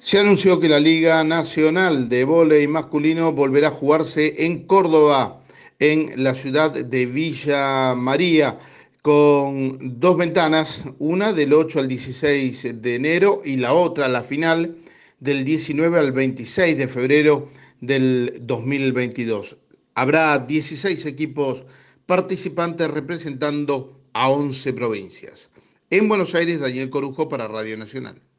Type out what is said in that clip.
Se anunció que la Liga Nacional de Vóley Masculino volverá a jugarse en Córdoba, en la ciudad de Villa María, con dos ventanas, una del 8 al 16 de enero y la otra, la final, del 19 al 26 de febrero del 2022. Habrá 16 equipos participantes representando a 11 provincias. En Buenos Aires, Daniel Corujo para Radio Nacional.